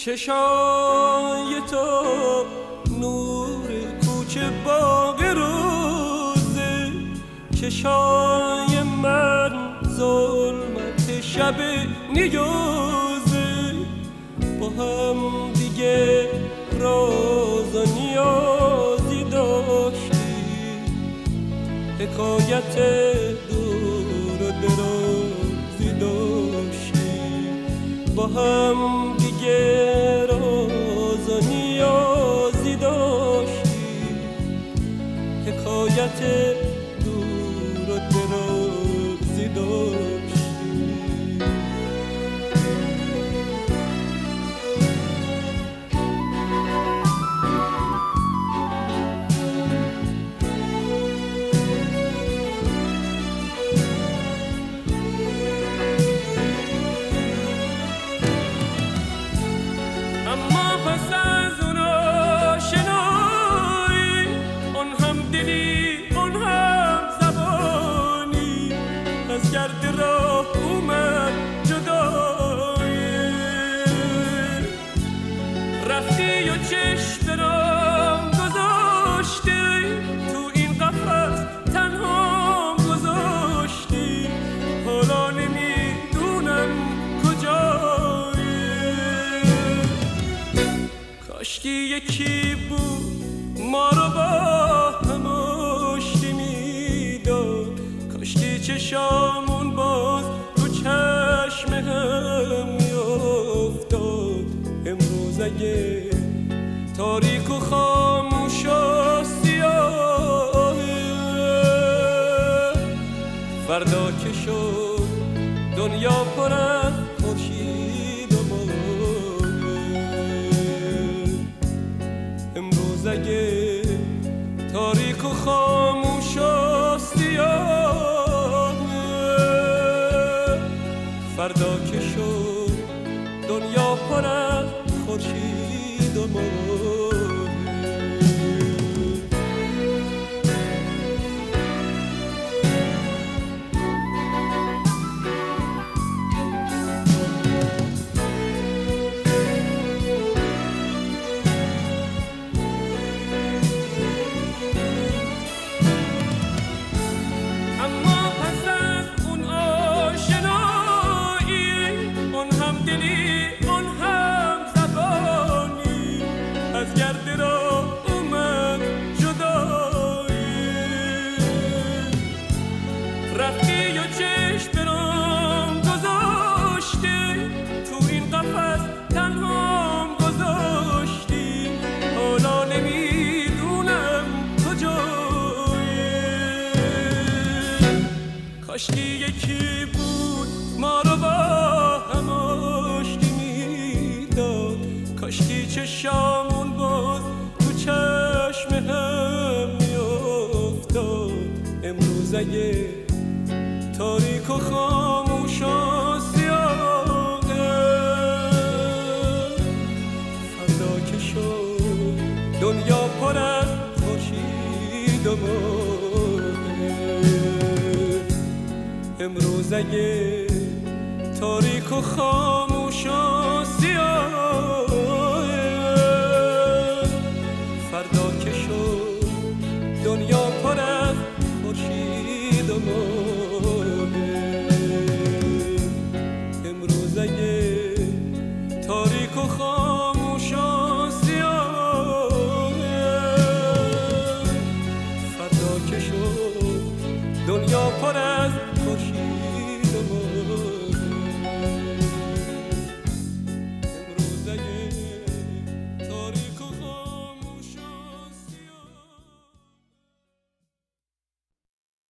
چشای تو نور کوچه باغ روزه، چشای من ظلمت شب نیازه. با هم دیگه راز و نیازی داشتیم، حکایت دور و درازی داشتیم. با هم دیگه راز و نیازی داشتیم، حکایت دور و درازی داشتیم. رفتی و چشم برام گذاشتی، تو این قفس تنها گذاشتی. حالا نمیدونم کجایی. کاشکی یکی بود ما رو با هم آشتی میداد، کاشکی چشامون باز تو چشم هم میافتاد. امروز اگه تاریک و خاموش و سیاهه، فردا که شد دنیا پر از خورشید و ماهه. امروز اگه تاریک و خاموش و سیاهه، فردا که شد دنیا پر از خورشید و ماه. اما پس از اون آشنایی، اون همدلی، اون هم زبانی، از گرد را اومد جدایی. رفتی و چشم برام گذاشتی، تو این قفس تنهام گذاشتی. حالا نمیدونم کجایی. کاشکی یکی بود ما رو با هم آشتی میداد، کاشکی چشامون باز تو چشم هم میافتاد. امروز اگه تاریک و خاموش و سیاهه، فردا که شد دنیا پر از خورشید و ماه. امروز اگه تاریک و خاموش و